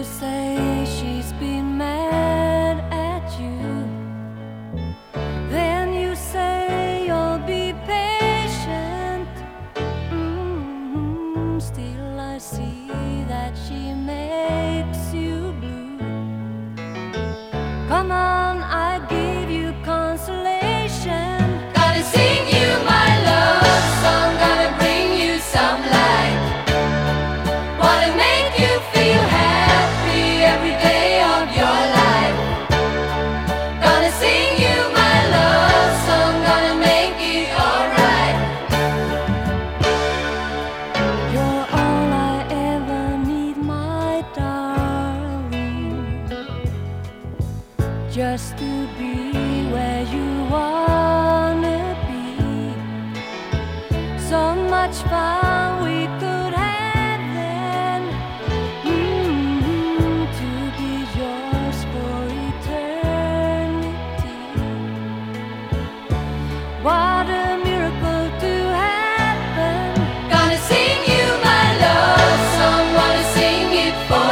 say she's been mad at you. Then you say you'll be patient. Still I see that she makes you blue. Come on, I give you consolation. Gonna sing you my love song, gonna bring you some light. Wanna make you feel happy every day of your life. Gonna sing you my love song, gonna make it alright. You're all I ever need, my darling, just to be where you wanna be. So much fun we could have then, to be yours for eternity. What a miracle to happen. Gonna sing you my love song, wanna sing it for